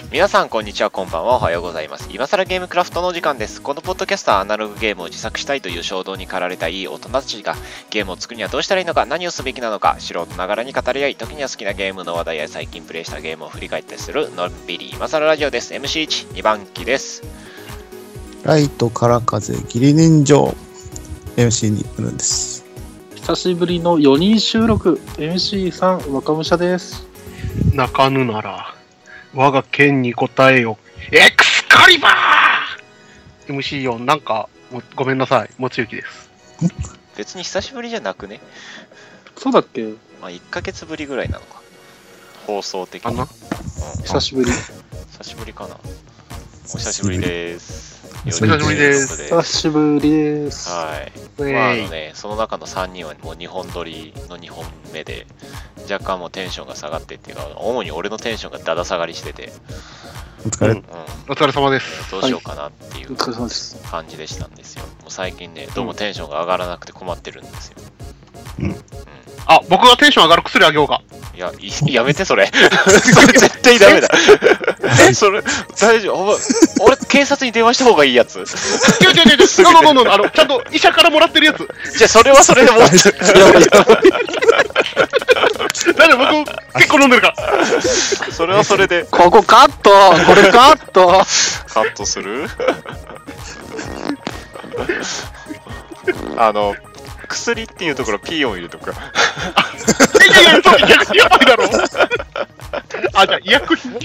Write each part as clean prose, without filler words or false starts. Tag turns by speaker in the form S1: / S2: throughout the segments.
S1: 皆さんこんにちは、こんばんは、おはようございます。今更ゲームクラフトのお時間です。このポッドキャストはアナログゲームを自作したいという衝動に駆られたいい大人たちがゲームを作るにはどうしたらいいのか、何をすべきなのか、素人ながらに語り合い、時には好きなゲームの話題や最近プレイしたゲームを振り返ってするのんびり今更ラジオです。 MC1、2番機です。
S2: ライトから風義理人情 MC2 ブルンです。
S3: 久しぶりの4人収録 MC3 若武者です。
S4: 泣かぬなら我が剣に答えよエクスカリバー MC4 なんかごめんなさい、もつゆきです。
S1: 別に久しぶりじゃなくね。
S3: そうだっけ。
S1: まあ1ヶ月ぶりぐらいなのか、放送的に。
S3: 久しぶり。
S1: 久しぶりかな。お久しぶりです。
S4: お久しぶりです。
S3: 久しぶりです。
S1: はい。まあその中の3人はもう2本撮りの2本目で、若干もうテンションが下がってっていうか、主に俺のテンションがだだ下がりしてて、
S2: お疲れ、
S4: お疲れ様です。
S1: どうしようかなっていう感じでしたんですよ。もう最近ね、どうもテンションが上がらなくて困ってるんですよ。
S4: あ、僕がテンション上がる薬あげようか。
S1: いや、やめてそれ。それ絶対ダメだ。それ、大丈夫。俺、警察に電話した方がいいやつ。違う、
S4: ちゃんと医者からもらってるやつ。
S1: じゃあ、それはそれでもって。
S4: なんで僕、結構飲んでるから。
S1: それはそれで。
S3: ここカット、これカット。
S1: カットする？薬っていうところ P を入れとくか。
S4: いや、逆にやばいだろ。あ、じゃあ医薬品。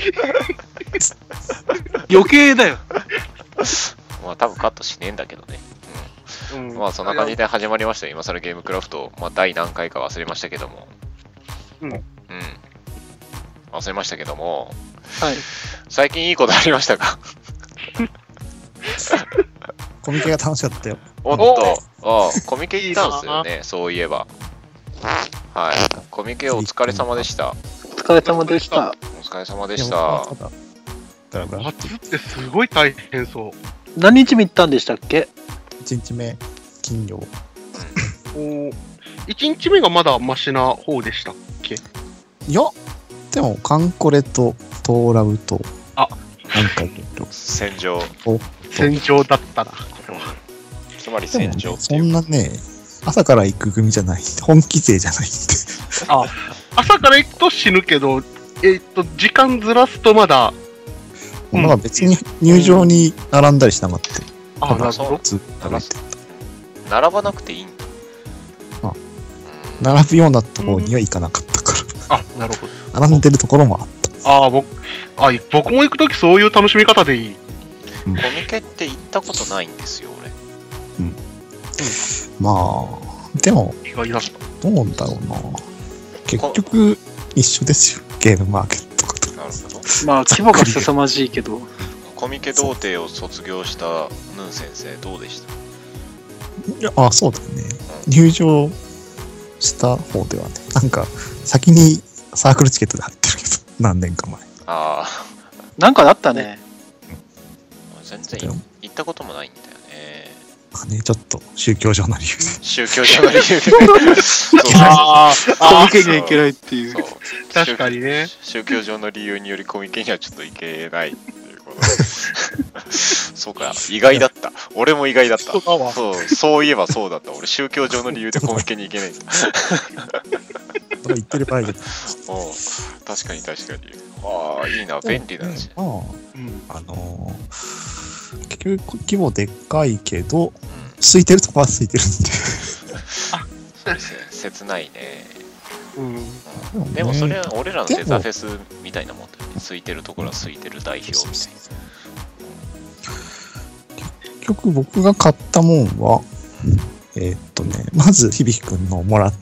S3: 余計だよ。
S1: まあ多分カットしねえんだけどね。まあそんな感じで始まりましたよ。今更ゲームクラフト、まあ第何回か忘れましたけども。忘れましたけども。
S3: はい。
S1: 最近いいことありましたか？
S2: コミケが楽しかったよ。
S1: おっと、コミケ行ったんですよね、そういえば。はい、コミケお疲れ様でした。
S3: お疲れ様でした。
S1: お疲れ様でした。
S4: 夏ってすごい大変そう。
S3: 何日目行ったんでしたっけ
S2: ？1日目、金曜。
S4: 1日目がまだマシな方でしたっけ？
S2: いや、でも、カンコレとトーラブと、何回か
S1: 戦場。
S4: 戦場だったな。
S1: つまり戦場って
S2: そんなね、朝から行く組じゃない、本気勢じゃないって。
S4: 朝から行くと死ぬけど、時間ずらすとまだ。
S2: なんか別に入場に並んだりしなかった。
S4: なるほど。
S1: 並ばなくていいんだ。
S2: 並ぶようなところには行かなかったから。
S4: なるほど。
S2: 並んでるところもあった。
S4: 僕も行くときそういう楽しみ方でいい。
S1: コミケって行ったことないんですよ、俺。
S2: まあ、でも、どうだろうな。結局、一緒ですよ、ゲームマーケットと。
S1: なるほど。
S3: まあ、規模が凄まじいけど。
S1: コミケ童貞を卒業したヌン先生、どうでした？
S2: いや、そうだね。入場した方ではね、なんか、先にサークルチケットで入ってるけど、何年か前。
S3: なんかだったね。
S1: 全然行ったこともないんだよね。
S2: ちょっと宗教上の理由で。
S1: 宗教上の理由で。
S3: コミケには行けないっていう。
S4: 確かにね。
S1: 宗教上の理由によりコミケにはちょっと行けないっていうこと。そうか、意外だった。俺も意外だった。そういえばそうだった。俺宗教上の理由でコミケに行けないんだ。
S2: 言ってる場合じゃない。
S1: 確かに。いいな、便利だし。
S2: 結局規模でっかいけど、空いてるとこは空いてるんで。
S1: 切ないね。でもそれは俺らのデザフェスみたいなもんだよね。空いてるところは空いてる代表みたいな。
S2: 結局僕が買ったもんは、まず響くんのもらって。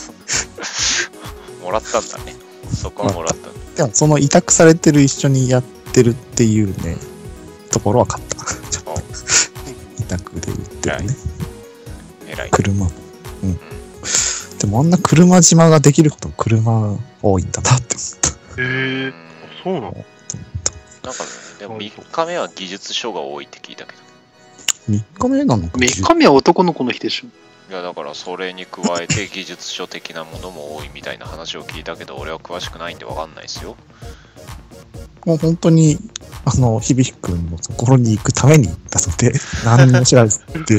S1: もらったんだね。そこはもらったんだ。
S2: でもその委託されてる一緒にやってるっていうね、ところは買った。ちょっと委託で売ってるね。
S1: 偉い。
S2: 車。でもあんな車島ができるほど車多いんだなって思った。
S4: そうなの？
S1: なんかでも3日目は技術書が多いって聞いたけど。
S2: 3日目なのか？
S3: 3日目は男の子の日でしょ。
S1: いやだからそれに加えて技術書的なものも多いみたいな話を聞いたけど、俺は詳しくないんで分かんないですよ。
S2: もう本当に、響くんのところに行くために行ったので、何も知らずって。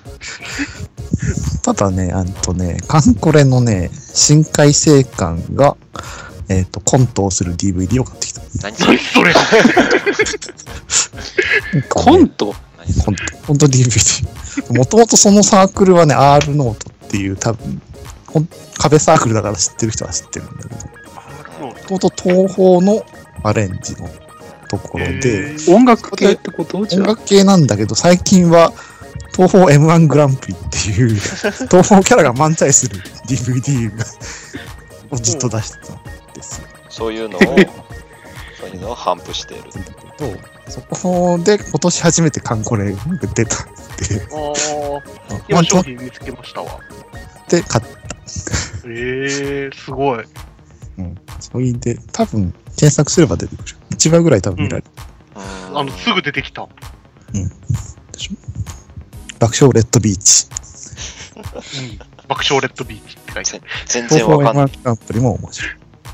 S2: ただね、カンコレのね、新改正館が、コントをする DVD を買ってきた。
S1: 何それ
S3: コント
S2: コント DVD。もともとそのサークルはね、R ノートっていう多分、壁サークルだから知ってる人は知ってるんだけど、もともと東宝のアレンジのところで、
S3: 音楽系ってこと？
S2: 音楽系なんだけど、最近は東宝 M1 グランプリっていう東宝キャラが漫才する DVD をずっと出してたんですよ。
S1: そういうのを頒布している。
S2: そこで今年初めてカンコレが出たんで、
S4: 今商品見つけましたわ。
S2: で買った。
S4: すごい。
S2: それで多分検索すれば出てくる。1話ぐらい多分見られる。
S4: すぐ出てきた。
S2: でしょ？爆笑レッドビーチ。
S4: 爆笑レッドビーチって書いてある。
S1: 全然わかんない。
S2: アプリも面白い。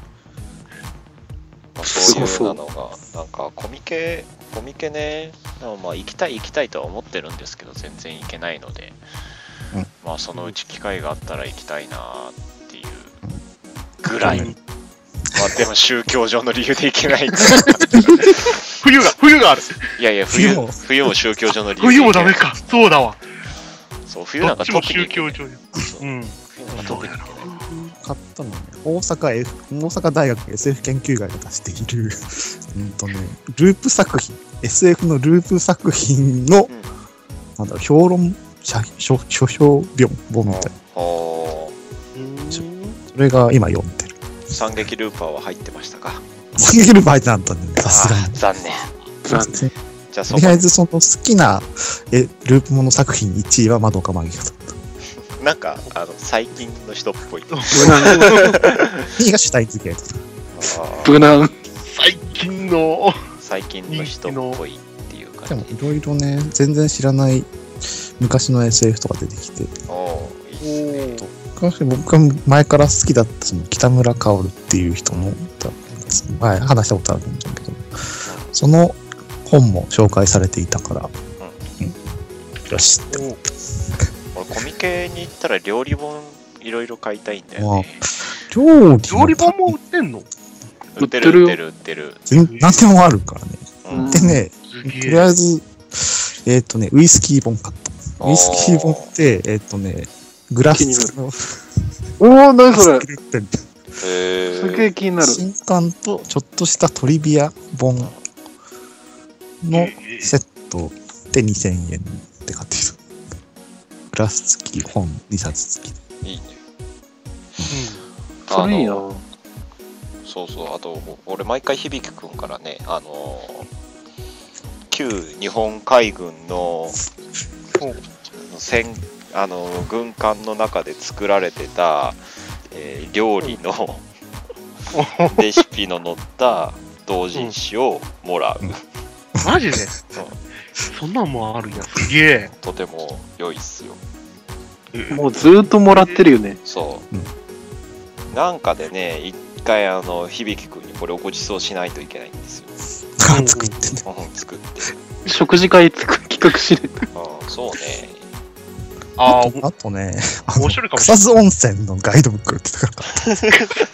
S1: そういうのがなんかコミケね、まあ行きたいとは思ってるんですけど全然行けないので、まあそのうち機会があったら行きたいなっていうぐらい。まあでも宗教上の理由で行けない。
S4: 冬がある。
S1: いや冬も宗教上の理由で
S4: 冬もダメか。そうだわ。
S1: そう冬なんか特に
S4: 宗教上。
S1: 冬なんか特に
S2: 買ったのね、大阪大学 SF 研究会が出しているループ作品 SF のループ作品の、なんだろう、評論書評本みたいな、それが今読んでる。
S1: 惨劇ルーパーは入ってましたか？
S2: 惨劇ルーパー入ってなかったんで、さすがに
S1: 残念。じゃあ
S2: とりあえずその好きなループもの作品1位はマドカマギカだった。
S1: なんか最近の人っぽい。
S2: 2位がシュタインズゲート。
S3: 無難。
S1: 最近の人っぽいっていう感じ。
S2: でもいろいろね、全然知らない昔の SF とか出てきて。
S1: いいですね。
S2: 僕が前から好きだったその北村薫っていう人の前話したことあるんだけど、その本も紹介されていたから、よしって。
S1: 俺コミケに行ったら料理本いろいろ買いたいんだよね。
S2: 料
S4: 理本も売ってんの？
S1: 売ってる。
S2: 何でもあるからね。でね、とりあえずウイスキー本買った。ウイスキー本ってグラス付きの。
S3: 何それ。すげえ気になる。
S2: 新刊とちょっとしたトリビア本のセットで2000円って買ってきた。グラス付き本2冊付き。
S1: いいね。
S3: それいいな。
S1: そうあと俺毎回響くんからね、旧日本海軍の軍艦の中で作られてた、料理のレシピの載った同人誌をもらう。
S4: マジで？そんなんもあるんや。すげえ。
S1: とても良いっすよ。
S3: もうずーっともらってるよね。
S1: そう。なんかでね、一回響くんにこれをご馳走しないといけないんですよ。
S2: 作ってね。
S1: 作って。
S3: 食事会企画しない
S1: と。そうね。
S2: あとね、草津温泉のガイドブック売ってたから。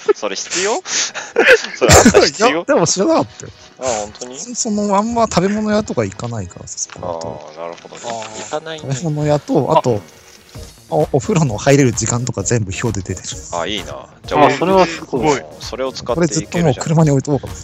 S1: それ必要？それあった必要？
S2: でも知らなかったよ。
S1: 本当に？
S2: あんま食べ物屋とか行かないからさ。
S1: なるほどね。行かないね。
S2: 食べ物屋と、あと、お風呂の入れる時間とか全部表で出てる。
S1: いいな。じゃあ、
S3: それはすごい。
S1: それを使って
S2: これずっともう車に置いとこうかなって。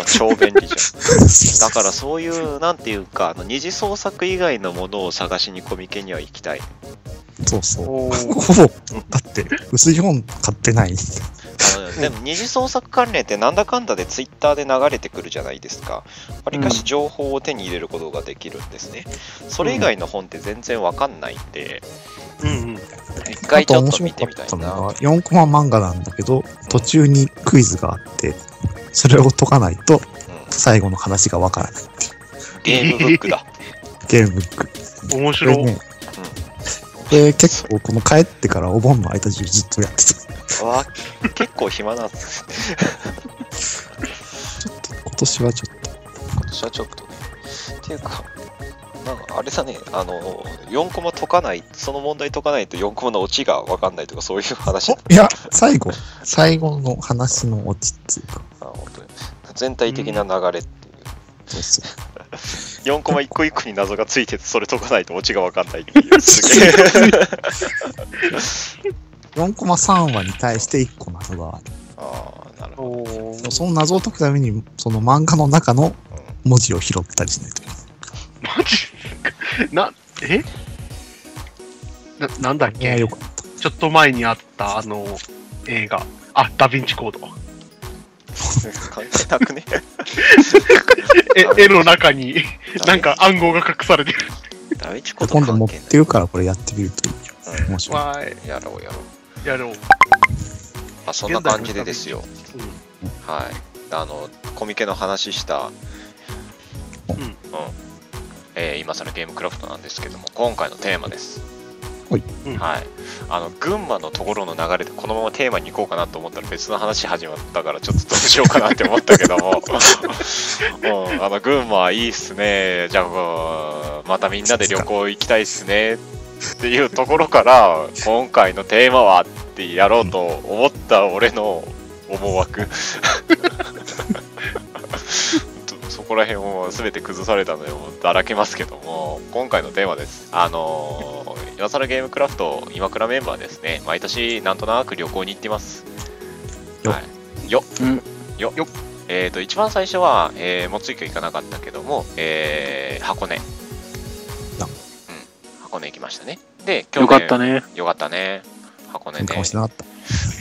S1: 超便利じゃん。だからそういうなんていうか二次創作以外のものを探しにコミケには行きたい。
S2: そうほぼだって薄い本買ってない。
S1: でも二次創作関連ってなんだかんだでツイッターで流れてくるじゃないですか。わりかし情報を手に入れることができるんですね。それ以外の本って全然わかんないんで、一回ちょっと見てみたいな。
S2: 4コマ漫画なんだけど途中にクイズがあってそれを解かないと最後の話がわからないっていう。
S1: ゲームブックだ。
S2: ゲームブック。
S4: 面白い。
S2: で結構この帰ってからお盆の間中ずっとやってた。
S1: 結構暇なんです。
S2: ちょっと今年はちょっと。
S1: 今年はちょっとね。っていうか、なんかあれだね、4コマ解かない、その問題解かないと4コマのオチが分かんないとか、そういう話。
S2: いや、最後の話のオチっていうか。
S1: 本当に全体的な流れっていう。
S2: そうそう。
S1: 4コマ一個一個に謎がついてて、それ解かないとオチが分かんないっていう。すげえ。
S2: 4コマ3話に対して1個謎がある。
S1: ああ、なるほど。
S2: その謎を解くために、その漫画の中の文字を拾ったりしないと。
S4: マジなんだっけ、
S2: よかった。
S4: ちょっと前にあった映画。ダヴィンチコード。
S1: 関係なくね。
S4: 絵の中になんか暗号が隠されてる。
S1: ダヴィンチコード
S2: 今度持ってるからこれやってみるといいよ。面白い。
S1: やろう。そんな感じでですよ。はい。コミケの話した、今更ゲームクラフトなんですけども、今回のテーマです。
S2: はい。
S1: 群馬のところの流れでこのままテーマに行こうかなと思ったら別の話始まったからちょっとどうしようかなって思ったけども、群馬いいっすね。じゃあまたみんなで旅行行きたいっすねっていうところから今回のテーマはってやろうと思った俺の思惑。そこら辺を全て崩されたのでだらけますけども、今回のテーマです。今更ゲームクラフト今倉メンバーですね、毎年なんとなく旅行に行ってます。一番最初は、もついか行かなかったけども、箱根。箱根行きましたね。で、
S3: よかったね。
S1: 箱根ね。
S2: 顔してなかった。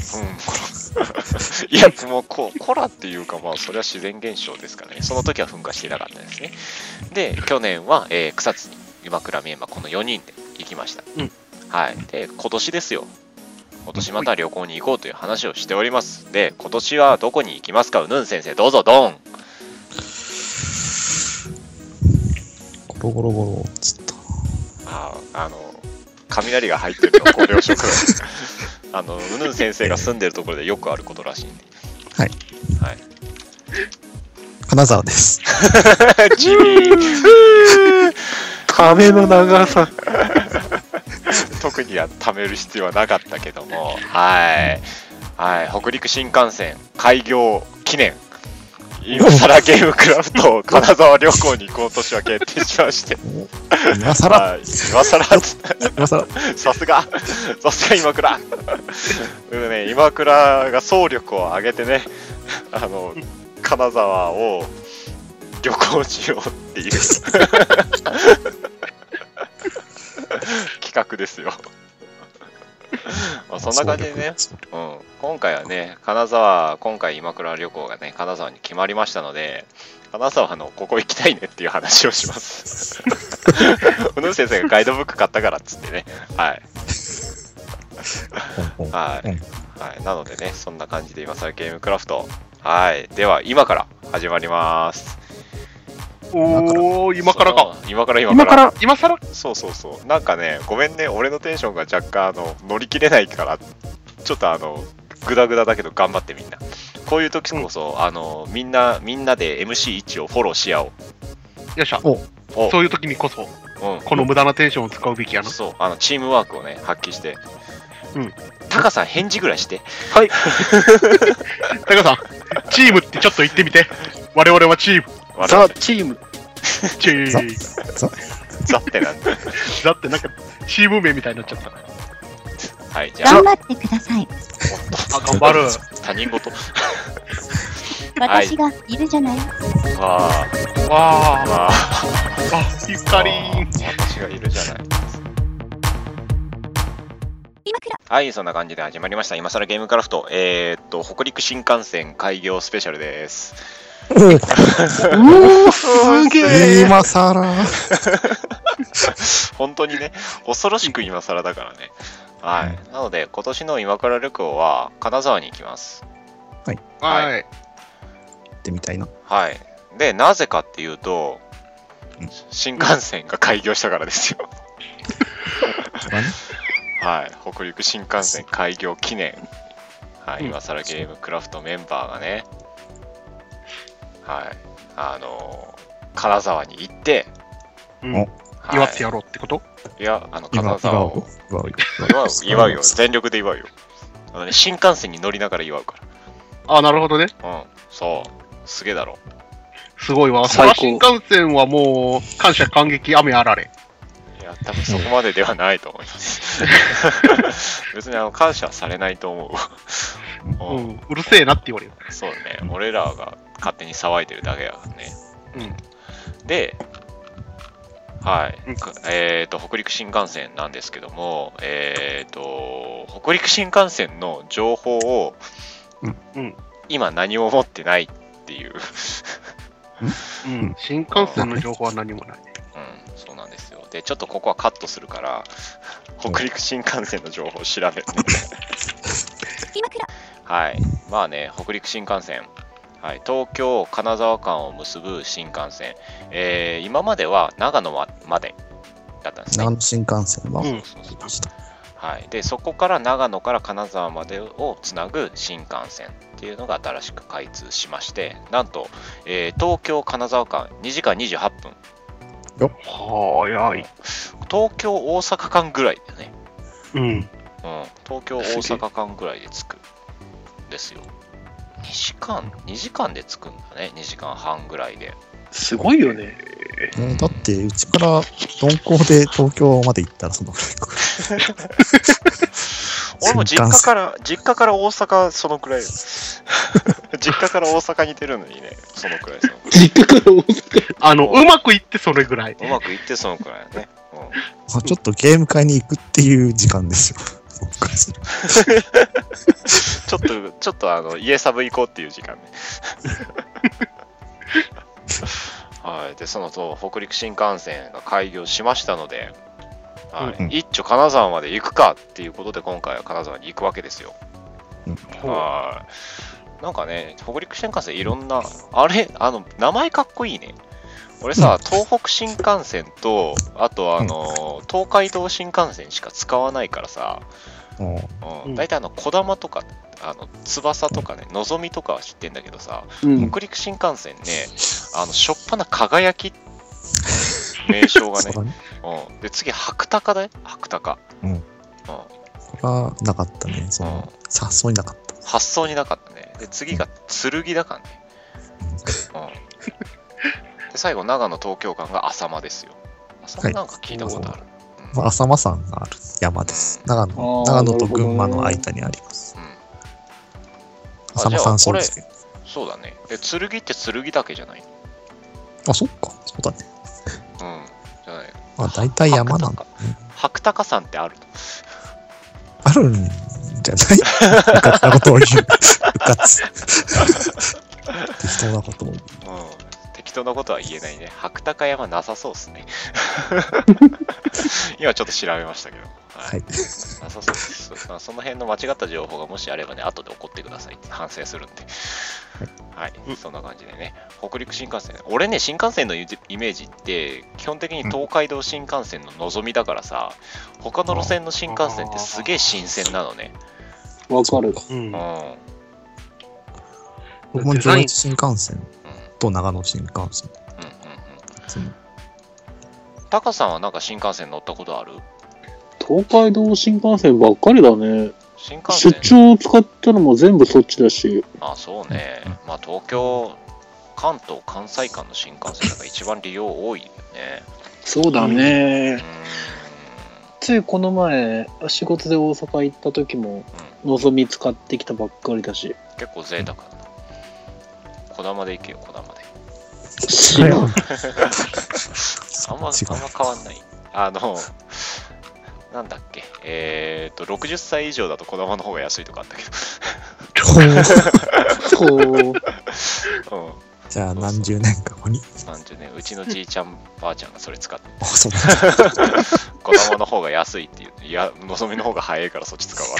S1: いや、もうコラっていうか、まあ、それは自然現象ですからね。その時は噴火していなかったですね。で、去年は、草津に今倉メンバーこの4人で行きました。はい。で、今年ですよ。今年また旅行に行こうという話をしております。で、今年はどこに行きますか、うぬん先生、どうぞ、ドン。
S2: ゴロゴロゴロっつった。
S1: 雷が入ってるのご了承ください。うぬん先生が住んでるところでよくあることらしいんで。はい。
S2: 金沢です。
S1: 地味。
S3: 壁の長さ。
S1: 特には貯める必要はなかったけども、はい。北陸新幹線開業記念。今更ゲームクラフト金沢旅行に今年は決定しまして。
S2: 今更
S1: さすが今倉。今倉が総力を挙げてね、金沢を旅行しようっていう企画ですよ。そんな感じでね、今回はね、今回今倉旅行がね、金沢に決まりましたので、金沢のここ行きたいねっていう話をします。うぬん先生がガイドブック買ったからっつってね。なのでね、そんな感じで今更ゲームクラフト。では今から始まります。
S4: 今からか。
S1: 今更そうなんかね、ごめんね、俺のテンションが若干乗り切れないから、ちょっとグダグダだけど頑張ってみんな。こういう時こそ、みんなで MC1 をフォローし合おう。
S4: よっしゃ。そういう時にこそ、この無駄なテンションを使うべきやな。
S1: そう、チームワークをね、発揮して。タカさん返事ぐらいして。
S3: はい。
S4: タカさん、チームってちょっと言ってみて。我々はチーム。
S3: ザ・チーム。
S1: ザってなんだ。
S4: ザってなんかチーム名みたいになっちゃった。
S1: じゃあ
S5: 頑張ってください。
S4: 頑張る。
S1: 他人事。
S5: 私がいるじゃない。
S4: ゆかりん。
S1: 私がいるじゃない。そんな感じで始まりました今更ゲームクラフト。北陸新幹線開業スペシャルです。
S2: すげえ。今更。
S1: 本当にね、恐ろしく今更だからね。なので今年の今倉旅行は金沢に行きます。
S2: 行ってみたいな。
S1: で、なぜかっていうと、新幹線が開業したからですよ。北陸新幹線開業記念。今更ゲームクラフトメンバーがね、 はい、金沢に行って、
S4: うん
S1: はい
S4: 祝ってやろうってこと？
S1: いや、金沢を祝うよ。全力で祝うよ。新幹線に乗りながら祝うか
S4: あ、なるほどね。
S1: ら。うん、そう。すげえだろ。
S4: すごいわ。
S3: 最高
S4: 新幹線はもう、感謝感激、雨あられ。
S1: いや、多分そこまでではないと思います。別に感謝はされないと思う。
S4: うん。うるせえなって言われる。
S1: そうね。俺らが勝手に騒いでるだけやからね。で、はい、北陸新幹線なんですけども、北陸新幹線の情報を、今何も持ってないっていう、
S4: 新幹線の情報は何もない。
S1: そうなんですよ。で、ちょっとここはカットするから、北陸新幹線の情報を調べる。はい、まあね、北陸新幹線。はい、東京金沢間を結ぶ新幹線、今までは長野までだったんですね。
S2: 長野新幹線は、
S1: はい、でそこから長野から金沢までをつなぐ新幹線っていうのが新しく開通しまして、なんと、東京金沢間2時間28分。
S4: 早い。
S1: 東京大阪間ぐらいだよね。東京大阪間ぐらいで着くんですよ。2時間で着くんだね。2時間半ぐらいで。
S3: すごいよね。
S2: だってうちから鈍行で東京まで行ったらそのくらいか。
S1: 俺も実家から大阪そのくらい。実家から大阪に出るのにね、そのくらい。
S3: 実家から大阪。
S4: うまくいってそれぐらい。
S1: うまくいってそのくらいね。
S2: ちょっとゲーム会に行くっていう時間ですよ。
S1: ちょっと家サブ行こうっていう時間ね。はい、でそのと北陸新幹線が開業しましたので、はい、一丁金沢まで行くかっていうことで今回は金沢に行くわけですよ。はい、なんかね、北陸新幹線いろんな名前かっこいいね。俺さ、東北新幹線とあと東海道新幹線しか使わないからさ、大体小玉とか翼とかね、のぞみとかは知ってんだけどさ、北陸新幹線ね、しょっぱな輝き名称がね、で次白鷹だよ、白鷹。
S2: これはなかったね。発想になかった。
S1: 発想になかったね。で次が剣だからね。で最後長野東京間が浅間ですよ。浅間なんか聞いたことある。
S2: 浅間山がある山です。長野と群馬の間にあります。浅間山荘ですけど。
S1: そうだね。で剣って剣岳じゃない？
S2: あ、そっか。そうだね。
S1: じゃない。
S2: 大体山なんだ。
S1: 白鷹山ってある？
S2: あるんじゃない？うかつなことを言う。うかつ。適当なことを言う。
S1: 適当なことは言えないね。白鷹山なさそうですね。今ちょっと調べましたけど。はい。なさそうです。その辺の間違った情報がもしあればね、後で怒ってくださいって反省するんで。はい。そんな感じでね。北陸新幹線。俺ね、新幹線のイメージって、基本的に東海道新幹線ののぞみだからさ、他の路線の新幹線ってすげえ新鮮なのね。
S3: わかる。
S2: 僕も上越新幹線と長野新幹線。
S1: タカさんはなんか新幹線乗ったことある？
S3: 東海道新幹線ばっかりだね。
S1: 新幹線
S3: 出張を使ったのも全部そっちだし。
S1: あ、そうね。まあ東京、関東、関西間の新幹線が一番利用多いよね。
S3: そうだね。ついこの前、仕事で大阪行った時も、のぞみ使ってきたばっかりだし。
S1: 結構贅沢だな。こだまで行けよ、こだまで。
S3: 知らん。
S1: あんま変わんない。なんだっけ、60歳以上だとこだまの方が安いとかあったけど。
S2: じゃあ何十年か後に。
S1: 30年、うちのじいちゃんばあちゃんがそれ使って。
S2: そう
S1: こだまの方が安いっていう。いや、のぞみの方が早いからそっち使うわ。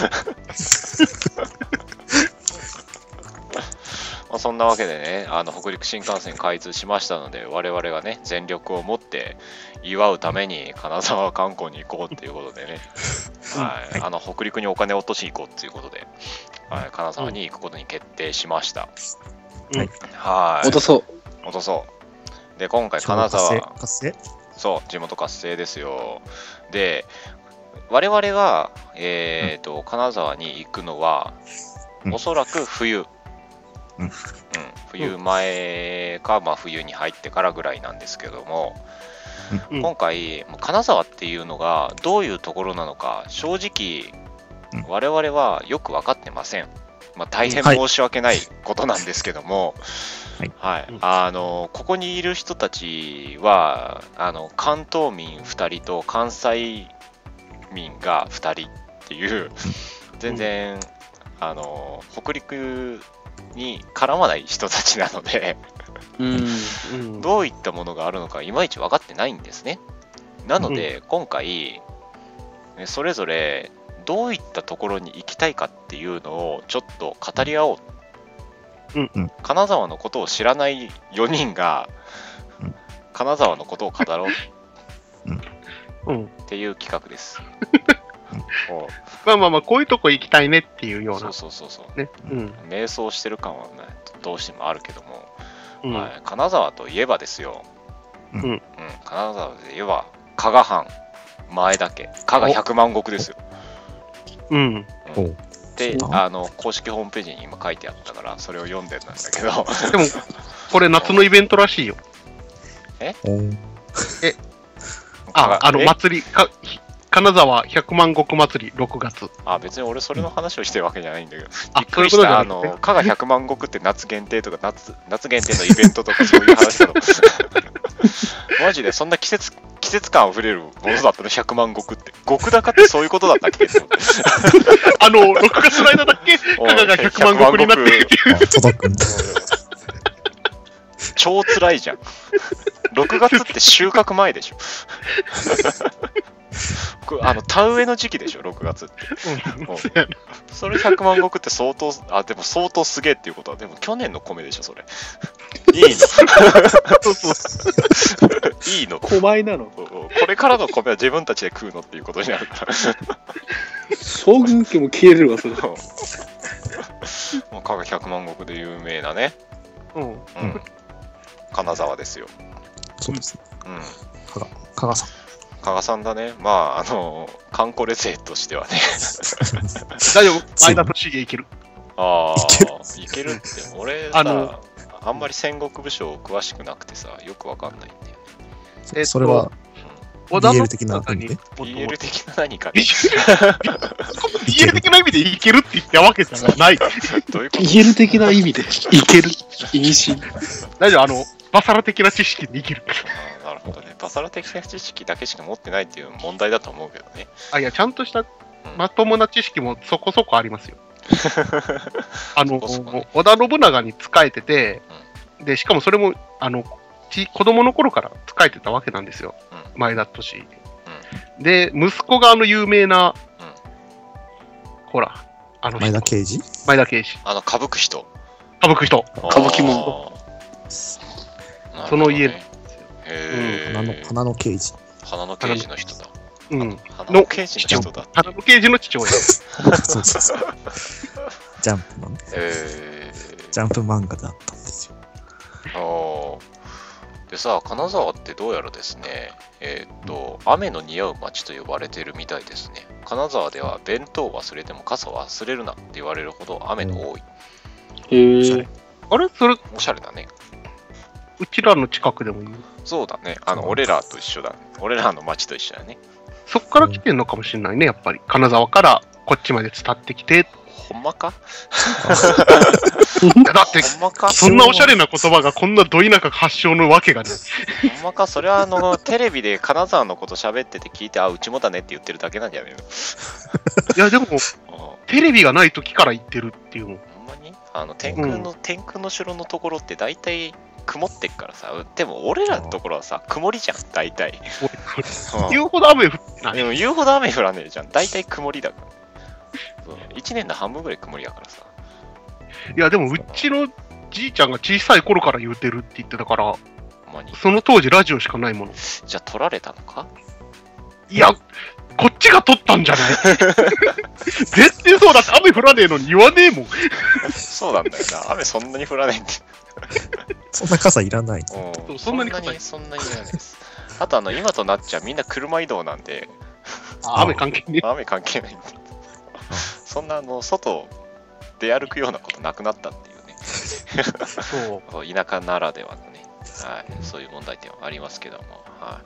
S1: そんなわけでね、北陸新幹線開通しましたので、我々がね、全力を持って祝うために金沢観光に行こうっていうことでね、北陸にお金を落としに行こうっていうことで、金沢に行くことに決定しました。 はい。
S3: 落とそう。
S1: 落とそう。で、今回金沢、
S2: 活性
S1: そう、地元活性ですよ。で、我々が、金沢に行くのは、おそらく冬。冬前か、まあ冬に入ってからぐらいなんですけども、今回、金沢っていうのがどういうところなのか、正直、我々はよく分かってません。まあ、大変申し訳ないことなんですけども、ここにいる人たちは関東民2人と関西民が2人っていう全然北陸に絡まない人たちなのでどういったものがあるのかいまいち分かってないんですね。なので今回それぞれどういったところに行きたいかっていうのをちょっと語り合おう。金沢のことを知らない4人が金沢のことを語ろうっていう企画です。
S4: まあまあまあ、こういうとこ行きたいねっていうような。
S1: そう。
S4: ね。
S1: 迷走してる感はね、どうしてもあるけども、はい、金沢といえばですよ。金沢で言えば、加賀藩、前田家、加賀百万石ですよ。で、公式ホームページに今書いてあったから、それを読んでるんだけど。
S4: でも、これ夏のイベントらしいよ。祭り、金沢百万石祭り6月。
S1: 別に俺それの話をしてるわけじゃないんだけど。びっくりした。加賀百万石って夏限定とか、夏限定のイベントとかそういう話だろ。マジでそんな季節感あふれるものだったの100万石って。石高ってそういうことだったっけ6
S4: 月の間だっけ加賀が100万石になって
S2: 届くんだ。
S1: 超辛いじゃん。6月って収穫前でしょ。田植えの時期でしょ、6月って。それ100万石って相当、でも相当すげえっていうことは、でも去年の米でしょ、それ。いいのいいの
S3: 小米なの
S1: これからの米は自分たちで食うのっていうことになるから。
S3: 将軍家も消えるわ、それ。
S1: 加賀百万石で有名なね。金沢ですよ。
S2: そうですね。加賀さん。
S1: 加賀さんだね。まあ、カンコレ勢としてはね。
S4: 大丈夫。前田としげいける。
S1: いけるって。俺さ、あんまり戦国武将詳しくなくてさ、よくわかんないんだよ。
S2: それは、DL 的な何で
S1: DL 的な何かで。
S4: DL 的な意味でいけるって言ったわけじゃない。
S1: どういうこと
S3: DL 的な意味でいける。意味深。
S4: 大丈夫。バサラ的な知識でいける。
S1: なるほどね。バサラ的な知識だけしか持ってないっていう問題だと思うけどね。
S4: いや、ちゃんとしたまともな知識もそこそこありますよ。織田信長に仕えてて、で、しかもそれも、子供の頃から仕えてたわけなんですよ。前田利家。で、息子が有名な、ほら、
S2: 前田慶次
S4: 前田慶次。
S1: 歌舞伎人。
S4: 歌舞伎人。
S3: 歌舞伎も
S4: その家。
S2: 花の刑事。
S1: 花の刑事の人だ。
S4: 花
S1: の刑事の人だ。
S4: 花の刑事の父親。
S2: そう。ジャンプのね。ジャンプ漫画だったんですよ。
S1: でさ、金沢ってどうやらですね、雨の似合う街と呼ばれているみたいですね。金沢では弁当忘れても傘忘れるなって言われるほど雨の多い。
S4: あれそれ、
S1: おしゃれだね。
S4: うちらの近くでもいい？
S1: そうだね。俺らと一緒だね。俺らの町と一緒だね。
S4: そっから来てんのかもしれないね、やっぱり。金沢からこっちまで伝ってきて。
S1: ほんまか
S4: だって、そんなおしゃれな言葉がこんなど田舎発祥のわけがね。
S1: ほんまか、それはテレビで金沢のこと喋ってて聞いて、うちもだねって言ってるだけなんじゃないの？
S4: いや、でも、テレビがない時から言ってるっていうの。
S1: ほんまに天空の城のところって大体曇ってっからさ、でも俺らのところはさ、曇りじゃん、大体。
S4: 言うほど雨降ってない。
S1: でも言うほど雨降らねえじゃん、大体曇りだから。1年の半分ぐらい曇りだからさ。
S4: いや、でもうちのじいちゃんが小さい頃から言うてるって言ってたから、
S1: ほんまに。
S4: その当時ラジオしかないもの。
S1: じゃあ取られたのか？
S4: いや、 こっちが取ったんじゃない絶対そうだって雨降らねえのに言わねえもん。
S1: そうなんだよな。雨そんなに降らないんで。
S2: そんな傘いらない。
S1: そんなにいらないです。あと今となっちゃみんな車移動なんで、
S4: 雨関係ねえ。
S1: 雨関係ないんで。そんな外出歩くようなことなくなったっていうね。そう田舎ならではのね、はい、そういう問題点はありますけども、はい、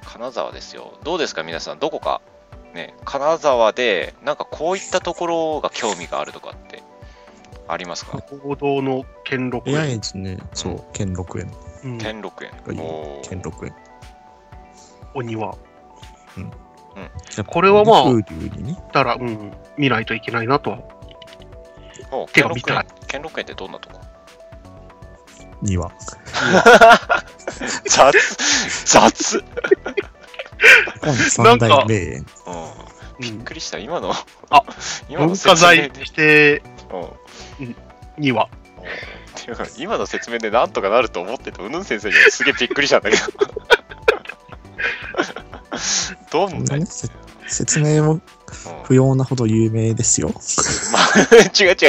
S1: 金沢ですよ。どうですか皆さん、どこかね、金沢でなんかこういったところが興味があるとかってありますか？
S4: 行動の兼六
S2: いや
S4: 園。
S2: ですね、そう、兼六園。
S1: 兼六園。
S2: 兼六園。
S4: お庭。
S2: うん。
S4: これはまあ、
S2: 風流にね。
S4: たら、見ないといけないなとは。
S1: 兼六園ってどんなとこ？
S2: 庭。
S1: 雑。
S2: 三大名園。
S1: びっくりした、今の
S4: 文化財として、庭。
S1: 今の説明でなんとかなると思ってたうぬん先生にはすげえびっくりしたんだけど。どんな
S2: 説明も不要なほど有名ですよ。
S1: 違う、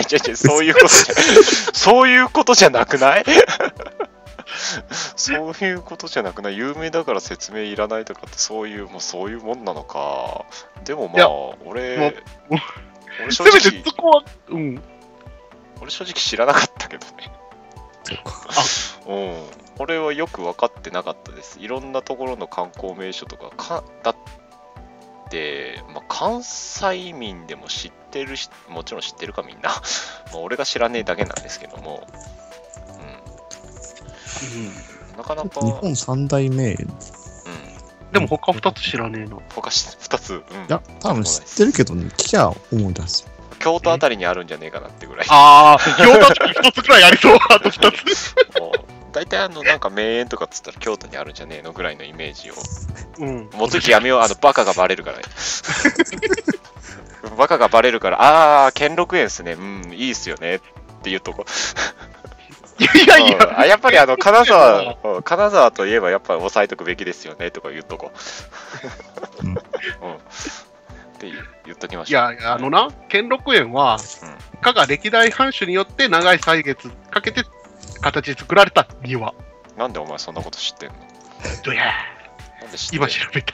S1: そういうことじゃなくない？そういうことじゃなくない？有名だから説明いらないとかってそういうもんなのか。でもまあ俺正直俺正直知らなかったけどね。俺はよく分かってなかったです。いろんなところの観光名所とかだって、関西民でも知ってるし、もちろん知ってるかみんな。俺が知らねえだけなんですけども、なかなか
S2: 日本三大名園。
S4: でも他2つ知らねえの。
S1: 他2つ、
S2: いや、多分知ってるけどね、聞きゃ思い出す。
S1: 京都あたりにあるんじゃねえかなってぐらい。
S4: 京都あたり1つくらいありそう、あと2つ。
S1: 大体なんか名園とかっつったら京都にあるんじゃねえのぐらいのイメージを。もつきやめよう、バカがバレるからね。バカがバレるから、兼六園っすね、いいっすよねって言うとこ。やっぱり金沢といえばやっぱり押さえとくべきですよねとか言うとこ。って言っときましょう。
S4: いや、兼六園は、加賀歴代藩主によって長い歳月かけて形作られた庭。
S1: なんでお前そんなこと知ってんの？
S4: 今調べた。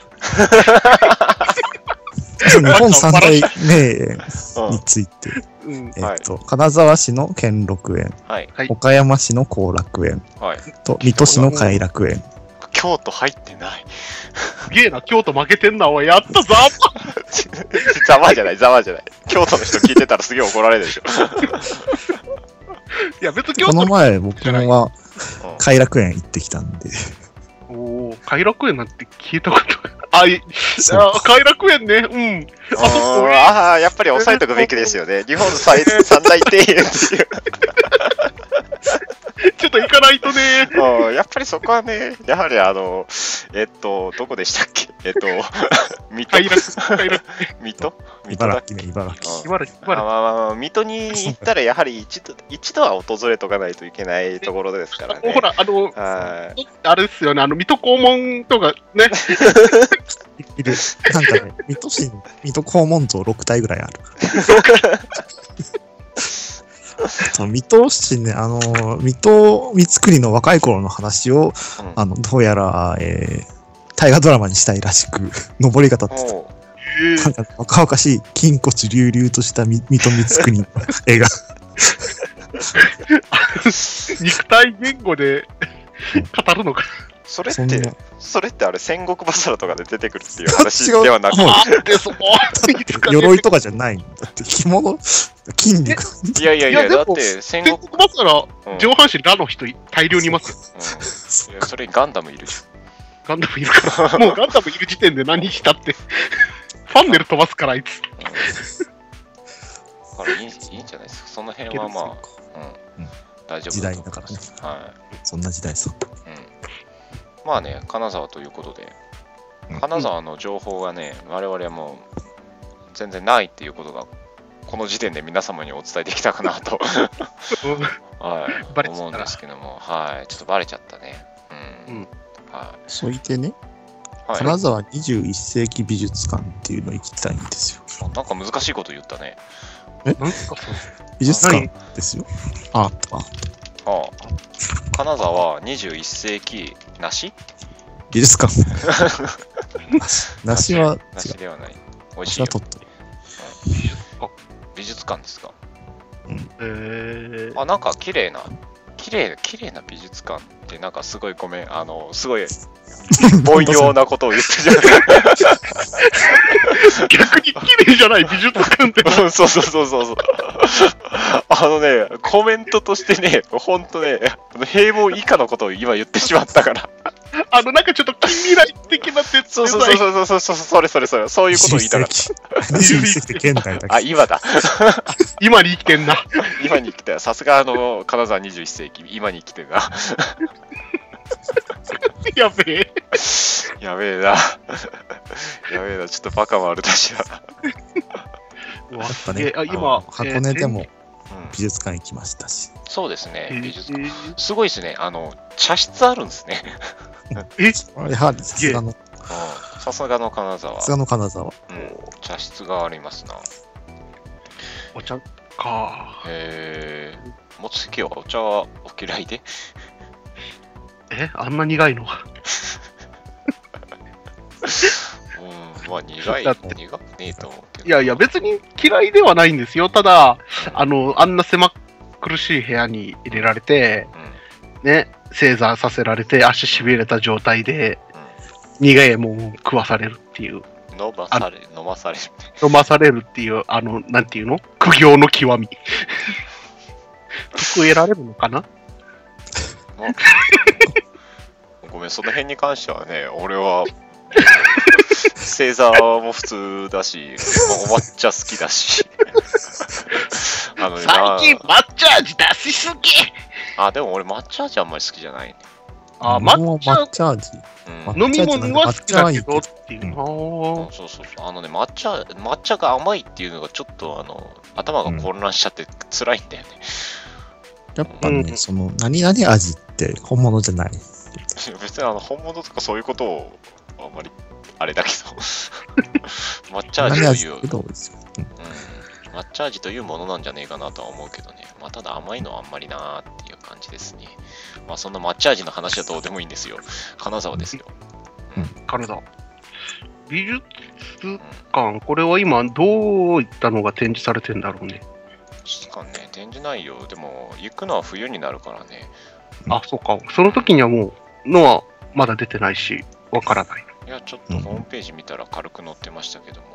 S2: 日本三大名園について、金沢市の兼六園、岡山市の後楽園、と水戸市の偕楽園。
S1: 京都入ってない。
S4: すげえな、京都負けてんな、おい、やったぞ。
S1: ざまじゃない。京都の人聞いてたらすげえ怒られるでしょ。
S4: いや、別に京都
S2: この前僕は偕楽園行ってきたんで。
S4: 偕楽園なんて聞いたことない。偕楽園ね、
S1: やっぱり押さえとくべきですよね。日本三大庭園っていう。
S4: ちょっと行かないとね。
S1: やっぱりそこはね、やはりどこでしたっけ？水戸
S2: 茨城ね、茨
S4: 城。
S1: 水戸に行ったらやはり一度は訪れとかないといけないところですからね。
S4: ほら、あれですよね、水戸黄門とかね。
S2: いる。なんかね、水戸市に水戸黄門像6体ぐらいある。水戸市ね、水戸光圀の若い頃の話を、どうやら、大河ドラマにしたいらしく、登り方って言ってた。なんか若々しい、筋骨隆々とした水戸光圀の絵が。
S4: 肉体言語で語るのか。
S1: それってあれ戦国バサラとかで出てくるっていう話ではなく
S4: て、
S2: 鎧とかじゃないんだって、着物、筋肉。
S1: いや、だって
S4: 戦国バサラ、上半身ラの人大量にいます
S1: よ。それにガンダムいるじ
S4: ゃん。ガンダムいるから、もうガンダムいる時点で何したって、ファンネル飛ばすから、あいつ。
S1: いいんじゃないですか。その辺は大丈夫
S2: 時代だからね。そんな時代さ。
S1: まあね、金沢ということで、金沢の情報がね、我々はもう全然ないっていうことが、この時点で皆様にお伝えできたかなと思うんですけども、ちょっとバレちゃったね。
S2: そいてね、
S1: はい、
S2: 金沢21世紀美術館っていうの行きたいんですよ。
S1: なんか難しいこと言ったね。
S4: なんですか、それ。
S2: 美術館ですよ。アート。
S1: はあ、金沢21世紀なし
S2: 美術館。梨は
S1: なし
S2: 違う。
S1: ではない。美味しいよ
S2: 梨は。鳥取。
S1: 美術館ですか。
S4: え
S1: あ、なんか綺麗な美術館ってなんかすごいごめん、すごい凡庸なことを言ってるじ
S4: 逆に綺麗じゃない美術館って。
S1: ゃん。そう。コメントとしてね、ほんとね、平凡以下のことを今言ってしまったから。
S4: なんかちょっと近未来的なデ
S1: そう、それ、そういうことを言いたかった。
S2: 21世紀って現代だけ。
S1: あ、今だ。
S4: 今に生きてんな。
S1: 今に来たよ。さすが金沢21世紀、今に来てるな。
S4: やべえ。
S1: やべえな。ちょっとバカもあるだしな。
S2: やっぱね、
S4: 今、
S2: 箱根でも美術館行きましたし。
S1: そうですね、美術館。すごいですね。茶室あるんですね。
S2: やはりさすがの
S1: さすがの金沢。
S2: 金沢。
S1: 茶室がありますな。
S4: お茶か。
S1: もつきはお茶はお嫌いで
S4: あんな苦いのは。
S1: まあ苦くねえと思うけど。
S4: いや、別に嫌いではないんですよ。ただ、あんな狭苦しい部屋に入れられて、ね、正座させられて、足しびれた状態で、苦いもん食わされるっていう。
S1: 飲まされる。
S4: 飲まされるっていう、なんていうの？苦行の極み。得られるのかな？
S1: ごめん、その辺に関してはね、俺は、正座も普通だし、お抹茶好きだし。
S4: 最近抹茶味出しすぎ！
S1: でも俺抹茶味あんまり好きじゃないね。
S2: 抹茶味。
S4: 飲み物は好きだけどっていう。
S1: そう。抹茶が甘いっていうのがちょっと頭が混乱しちゃって辛いんだよね。
S2: やっぱね、何々味って本物じゃない。
S1: 別に本物とかそういうことをあんまりあれだけど抹茶味という抹茶味というものなんじゃねえかなとは思うけどね。ただ甘いのはあんまりなーっていう感じですね。そんな抹茶味の話はどうでもいいんですよ。金沢ですよ。
S4: 金沢。美術館、これは今どういったのが展示されてんだろうね。
S1: 美術館ね、展示ないよ。でも行くのは冬になるからね。
S4: そうか。その時にはもうのはまだ出てないし、わからない。
S1: いや、ちょっとホームページ見たら軽く載ってましたけども、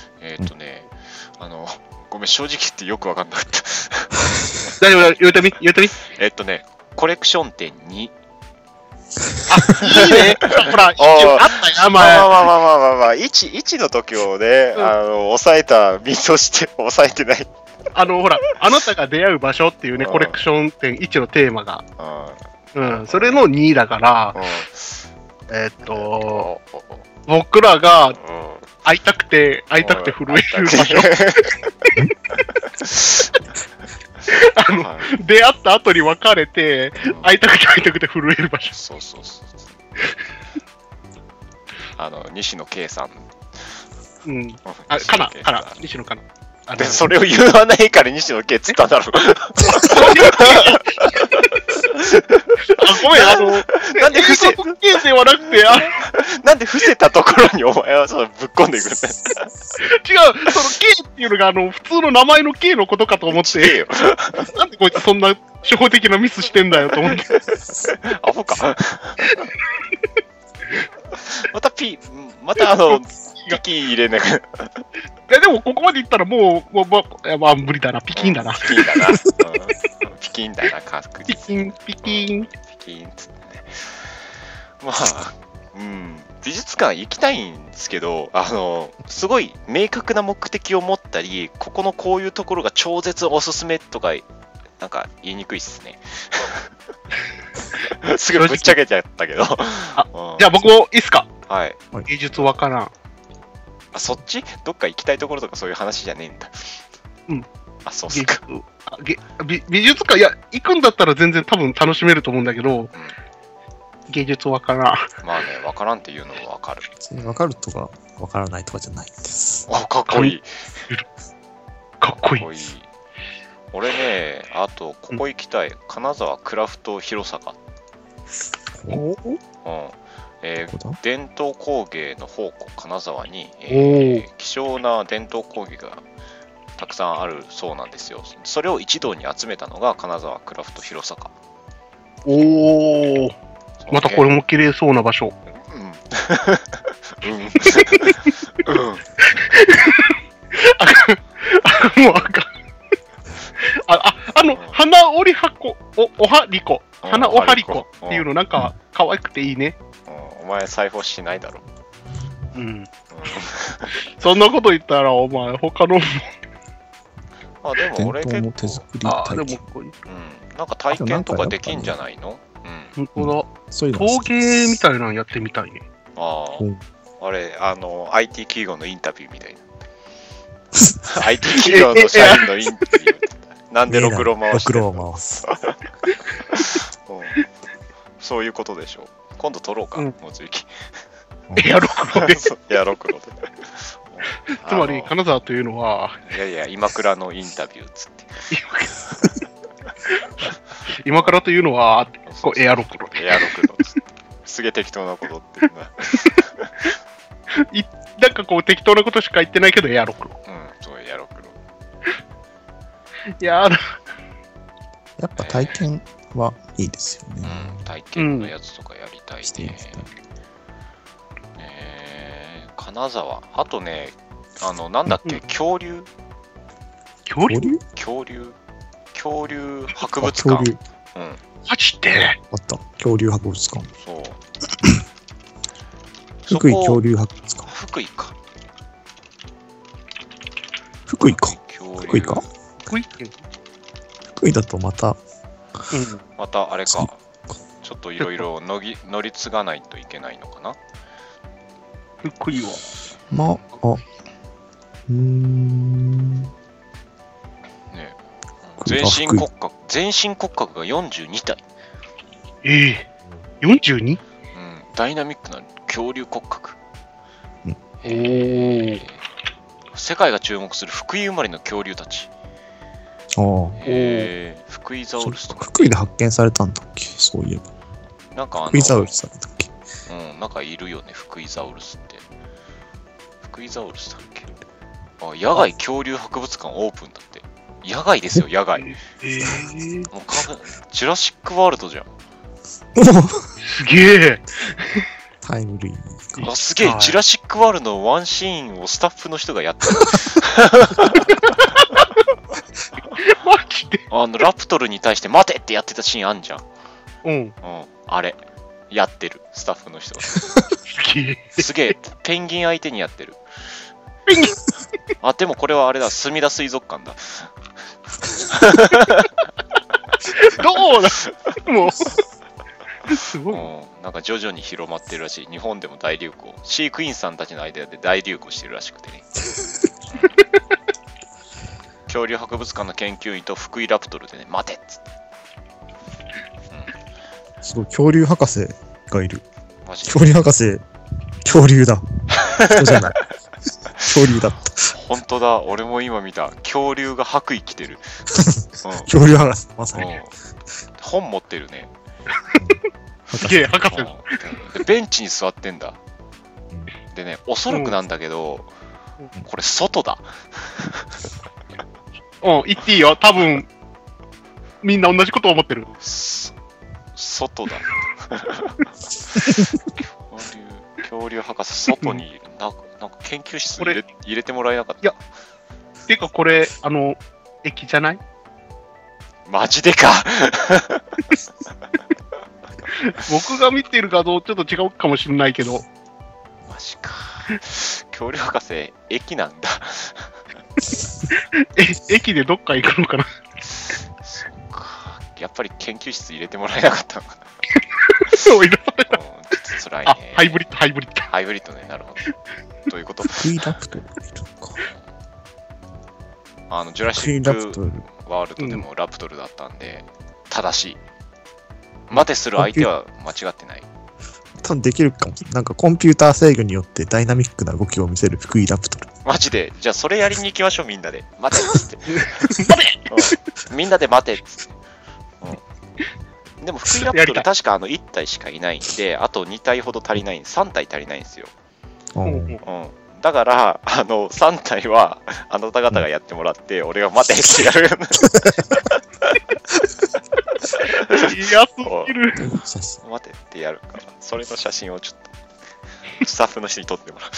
S1: ごめん、正直言ってよくわかんなかった。
S4: 大丈夫、言うてみ。
S1: コレクション展2。
S4: いいね。ほら、一応あったよ、前。
S1: 1の時をね、抑えた身として抑えてない。
S4: ほら、あなたが出会う場所っていうね、コレクション展1のテーマが。それの2だから、僕らが会いたくて震える場所。出会った後に別れて、会いたくて震える場所。
S1: そう。西野圭さん。
S4: 西野かな。
S1: それを言わないから西野圭っつったんだろう。
S4: ごめん、なんで伏せではなくて、
S1: なんで伏せたところにお前はぶっ込んでいくんだよ。
S4: 違う、その K っていうのが普通の名前の K のことかと思って、なんでこいつそんな初歩的なミスしてんだよと思って。
S1: アホか。ピキン入れなく。
S4: でもここまでいったらもう無理だな、ピキンだな。
S1: ピキンだな、確実に。
S4: ピキン
S1: つってね。美術館行きたいんですけど、すごい明確な目的を持ったり、ここのこういうところが超絶おすすめとか、なんか言いにくいっすね。すぐぶっちゃけちゃったけど。
S4: じゃあ僕もいいっすか？
S1: はい。
S4: 芸術わからん。
S1: そっち？どっか行きたいところとかそういう話じゃねえんだ。そうっすか。
S4: 美術館、いや、行くんだったら全然多分楽しめると思うんだけど、芸術わからん。
S1: わからんっていうのもわかる。
S2: 別に分かるとか分からないとかじゃないんです。
S1: あ、かっこいい。
S4: かっこいい。
S1: 俺ね、あと、ここ行きたい。金沢クラフト弘坂。
S2: お
S1: 伝統工芸の宝庫金沢に、希少な伝統工芸がたくさんあるそうなんですよ。それを一堂に集めたのが金沢クラフト弘坂。
S4: おお、またこれも綺麗そうな場所。
S1: うん。うん。
S4: もう花織箱、おはりこ、花おはりこっていうのなんか可愛くていいね。
S1: お前裁縫しないだろ。
S4: うん。そんなこと言ったらお前他の。
S1: あ、でも俺結構
S2: 手作り体験。
S1: なんか体験とかできんじゃないの？
S4: 本当だ。陶芸みたいなのやってみたいね。
S1: ああ。あれ、IT 企業のインタビューみたいな。IT 企業の社員のインタビュー。なんでろくろ回してるの？ろくろを回す。そういうことでしょ。今度撮ろうか、もうじき。
S4: エアろくろで。
S1: エアろくろで。
S4: つまり、金沢というのは。
S1: いやいや、今倉のインタビューっつって。
S4: 今倉というのは、エアろくろで。
S1: エアろくろ。すげえ適当なことっていうな。
S4: なんかこう適当なことしか言ってないけどエアロクロ。
S1: そう、エアロクロ。
S2: やっぱ体験はいいですよね。
S1: 体験のやつとかやりたいね。金沢。あとね、なんだっけ、恐竜博物館。
S4: マジで
S2: あった。恐竜博物館。
S1: そう。
S2: 福井恐竜博物館。
S1: 福井か。
S2: 福井だとまた。
S1: またあれか。ちょっといろいろ乗り継がないといけないのかな。
S4: 福井は
S1: ね、全身骨格が42体。
S4: 42？
S1: ダイナミックな恐竜骨格。世界が注目する福井生まれの恐竜たち。福井ザウルスとか。
S2: 福井で発見されたんだっけ、そういえば。
S1: なんか
S2: 福井ザウルスだったっけ。
S1: なんかいるよね、福井ザウルスって。福井ザウルスだっけ。野外恐竜博物館オープンだって。野外ですよ、野外。もうジュラシックワールドじゃん。
S4: すげえ。
S2: タイムリー。
S1: すげえ、ジュラシックワールドのワンシーンをスタッフの人がやってる。
S4: マジで？
S1: ラプトルに対して待てってやってたシーンあんじゃん。あれ、やってる、スタッフの人が。すげえ、ペンギン相手にやってる。でもこれはあれだ、すみだ水族館だ。
S4: どうだもう。すごい。
S1: なんか徐々に広まってるらしい。日本でも大流行。飼育員さんたちの間で大流行してるらしくてね。恐竜博物館の研究員と福井ラプトルでね、待てっつって。
S2: すごい、恐竜博士がいる。
S1: マジで
S2: 恐竜博士、恐竜だ。人じゃない。恐竜だった。
S1: 本当だ、俺も今見た。恐竜が白衣着てる。
S2: 恐竜博士、まさに。
S1: 本持ってるね。
S4: すげえ、博士。
S1: でベンチに座ってんだ。でね、おそらくなんだけど、これ外だ。
S4: 言っていいよ。多分、みんな同じこと思ってる。
S1: 外だ。恐竜博士、外にいる。なんか研究室入れてもらえなかった。
S4: いや、てかこれ、駅じゃない？
S1: マジでか。
S4: 僕が見てる画像ちょっと違うかもしれないけど。
S1: マジか。恐竜博士、駅なんだ。
S4: 駅でどっか行くのかな。
S1: そっか。やっぱり研究室入れてもらえなかったのかな。
S4: そう、いろいろ。
S1: ちょっと辛いね。
S4: ハイブリッドね、なるほど。どういうこと？
S2: 福井ラプトルがいるのか。
S1: ジュラシックワールドでもラプトルだったんで、正しい。待てする相手は間違ってない。
S2: 多分できるかもしれない。なんかコンピューター制御によってダイナミックな動きを見せる福井ラプトル。
S1: マジで。じゃあそれやりに行きましょう、みんなで。待てっつって。うんみんなで待てっつって。でも福井ラプトル確か1体しかいないんで、あと2体ほど足りない、3体足りないんですよ。だから、3体はあなた方がやってもらって、俺が待てってやる。
S4: 嫌すぎる。
S1: 待てってやるから、それの写真をちょっと、スタッフの人に撮ってもらう。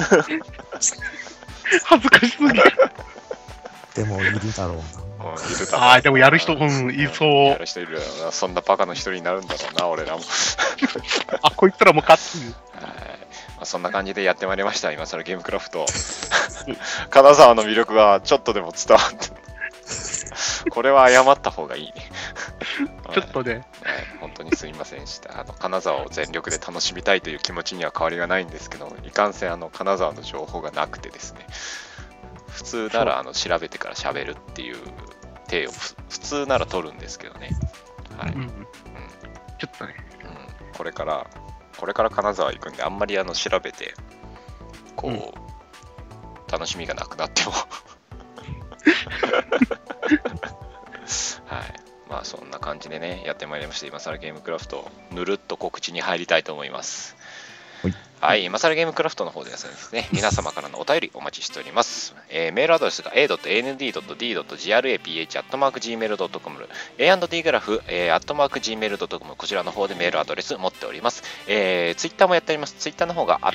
S4: 恥ずかしすぎる。
S2: でもいるだろうな。
S4: ああ、でもやる人、いそう。
S1: やる人いるよな。そんなバカの一人になるんだろうな、俺らも。
S4: あ、こいつらも勝つ。
S1: そんな感じでやってまいりました、今更ゲームクラフト。金沢の魅力がちょっとでも伝わって。これは謝った方がいいね。
S4: ちょっとね、
S1: 本当にすみませんでした。金沢を全力で楽しみたいという気持ちには変わりがないんですけど、いかんせん金沢の情報がなくてですね。普通なら調べてから喋るっていう手を普通なら取るんですけどね。はい。
S4: ちょっとね、
S1: これから金沢行くんで、あんまり調べてこう、楽しみがなくなってもはい。まあそんな感じでね、やってまいりました。今更ゲームクラフト、ぬるっと告知に入りたいと思います。はい、今更ゲームクラフトの方ではですね、皆様からのお便りお待ちしております。メールアドレスが a.nd.d.graph@gmail.com、a&d グラフ@gmail.com、こちらの方でメールアドレス持っております。ツイッターもやっております。ツイッターの方が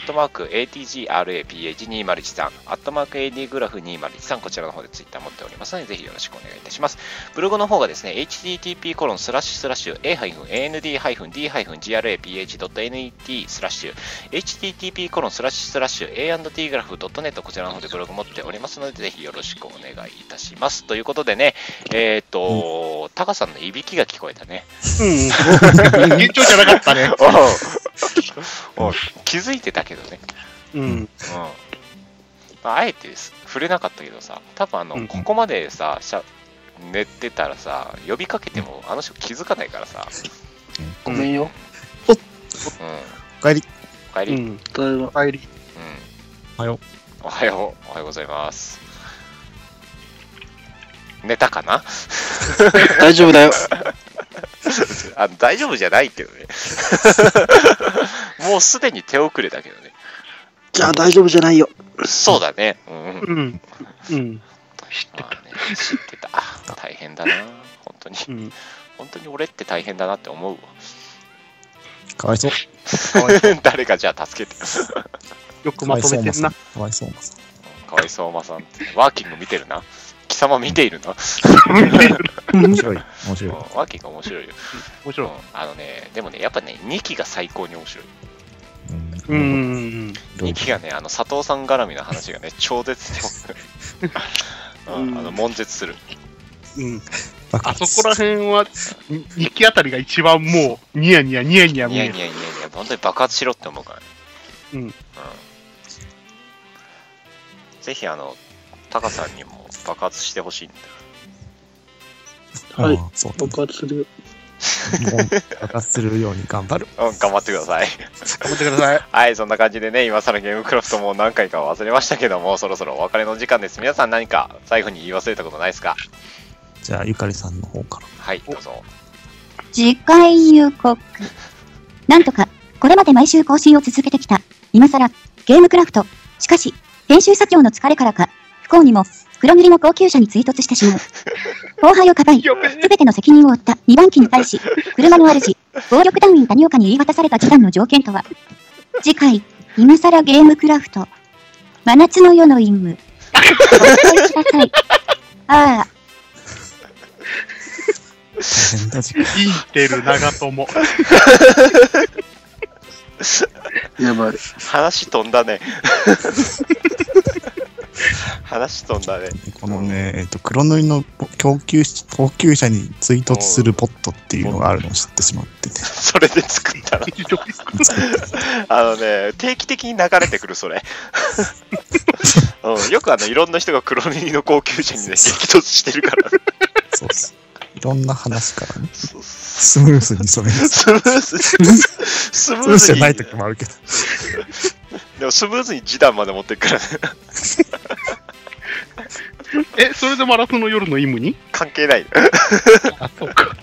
S1: @atgraph2013、@ad グラフ2013、こちらの方でツイッター持っておりますので、ぜひよろしくお願いいたします。ブログの方がですね、http://a-and-d-graph.net/http://a&d グラフ .net、 こちらの方でブログ持っておりますので、ぜひよろしくお願いいたします。ということでね、タカさんのいびきが聞こえたね。
S4: 緊張じゃなかったね。
S1: 気づいてたけどね。あえて触れなかったけどさ、多分ここまでさ、寝てたらさ、呼びかけてもあの人気づかないからさ。
S3: ごめんよ。
S2: おかえり。
S1: おかえり。
S4: おかえり。
S2: おはよ
S1: う。おはようございます。寝たかな？
S3: 大丈夫だよ。
S1: 大丈夫じゃないけどね。もうすでに手遅れだけどね。
S3: じゃあ大丈夫じゃないよ。
S1: そうだね。
S4: 知って
S1: た。大変だな。本当に。本当に俺って大変だなって思うわ。
S2: かわいそう。
S1: 誰かじゃあ助けて。
S4: よくまとめてんな。
S2: かわいそうまさん。
S1: かわいそうまさんって。ワーキング見てるな。貴様見ているな。
S2: 面白い。ワ
S1: ーキング面白いよ。
S4: 面白い。
S1: でもね、やっぱね、2期が最高に面白い。
S2: 2
S1: 期がね、佐藤さん絡みの話がね、超絶で悶絶する。
S4: あそこら辺は2期あたりが一番もうニヤニヤ見える。
S1: 本当に爆発しろって思うからね。ぜひタカさんにも爆発してほしいん
S3: だ。はい、爆発する。
S2: 爆発するように頑張る。
S1: 頑張ってください。
S4: 頑張ってください。
S1: はい、そんな感じでね、今更ゲームクラフトも何回か忘れましたけども、そろそろお別れの時間です。皆さん何か最後に言い忘れたことないですか？
S2: じゃあ、ゆかりさんの方から。
S1: はい、どうぞ。
S5: 次回予告。なんとか、これまで毎週更新を続けてきた、今更、ゲームクラフト。しかし、編集作業の疲れからか、不幸にも、黒塗りの高級車に追突してしまう。後輩をかばい、すべての責任を負った2番機に対し、車の主、暴力団員谷岡に言い渡された示談の条件とは。次回、今更ゲームクラフト。真夏の夜の任務。お伝えください。ああ。
S4: インテル長友。
S3: やばい。
S1: 話飛んだね。話飛んだね。
S2: このね、黒塗りの高級車に追突するボットっていうのがあるのを知ってしまってて。
S1: それで作ったら。定期的に流れてくる、それ。よくいろんな人が黒塗りの高級車にね、激突してるから。
S2: そうそう。いろんな話からね。 スムースに染める。
S1: スムーズ
S2: スムーズじゃない時もあるけど。
S1: でもスムーズに示談まで持ってくからね。
S4: それでマラソンの夜のイムに
S1: 関係ない。
S4: あ、そうか。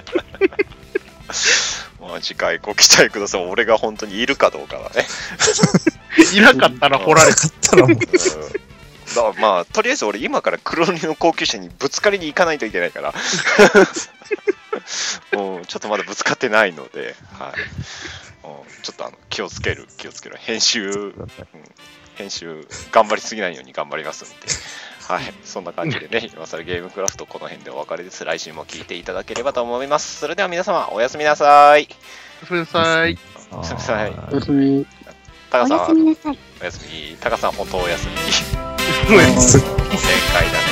S1: まあ次回ご期待ください。俺が本当にいるかどうかだね。
S4: いなかったら掘られ
S2: 買ったらもう。
S1: だからまあとりあえず俺今から黒塗りの高級車にぶつかりに行かないといけないから。ちょっとまだぶつかってないので、はい。ちょっと気をつける。編集頑張りすぎないように頑張りますんで。はい、そんな感じでね、今更ゲームクラフトこの辺でお別れです。来週も聞いていただければと思います。それでは皆様、おやすみなさい。
S4: おやすみなさい。
S1: おやすみなさい。
S3: おやすみ。
S1: タカさん、
S5: おやすみなさい。
S1: おやすみ。タカさん、本当おやすみ。
S4: おやすみ。
S1: 正解だね。